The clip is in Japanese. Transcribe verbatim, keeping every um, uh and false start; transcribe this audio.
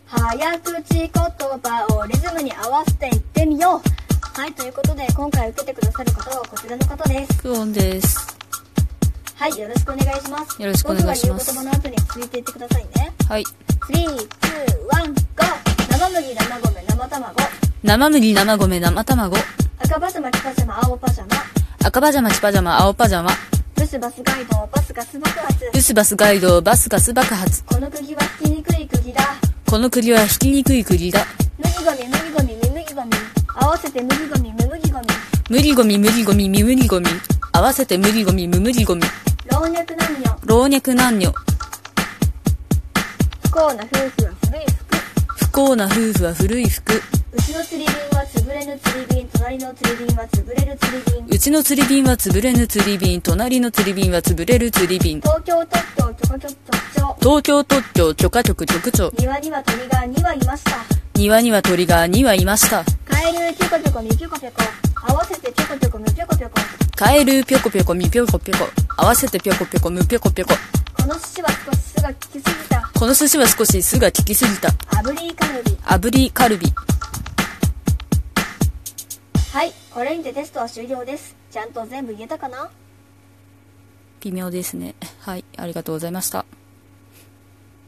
早口言葉をリズムに合わせていってみよう。はい、ということで今回受けてくださる方はこちらの方です。 クオンです。 はい、よろしくお願いします。 よろしくお願いします。 僕が言う言葉の後に続いていってくださいね。 はい。 スリー、ツー、ワン、ゴー。生麦、生米、生卵。 生麦、生米、生卵。 赤パジャマ、黄パジャマ、青パジャマ。 赤パジャマ、黄パジャマ、青パジャマ。 ブスバスガイド、バスガス爆発。 ブスバスガイド、バスガス爆発。 この釘は引きにくい釘だ。 この釘は引きにくい釘だ。 麦ゴミ、麦ゴミ、み麦ゴミ。合わせて麦ゴミ、む麦ゴミ。 麦ゴミ、麦ゴミ、み麦ゴミ。合わせて麦ゴミ、む麦ゴミ。 老若男女。 老若男女。 不幸な夫婦は古い服。 不幸な夫婦は古い服。 うちの釣り瓶は潰れぬ釣り瓶。隣の釣り瓶は潰れる釣り瓶。 うちの釣り瓶は潰れぬ釣り瓶。隣の釣り瓶は潰れる釣り瓶。 東京特許許可局長。 東京特許許可局局長。 庭には鳥がに羽いました。 庭には鳥がに羽いました。 カエルぴょこぴょこみぴょこぴょこ。合わせてぴょこぴょこみぴょこぴょこ。 カエルぴょこぴょこみぴょこぴょこ。合わせてぴょこぴょこむぴょこぴょこ。 この寿司は少し酢が効きすぎた。 この寿司は少し酢が効きすぎた。 炙りカルビ。 炙りカルビ。 はい、これにてテストは終了です。ちゃんと全部言えたかな？ 微妙ですね。はい、ありがとうございました。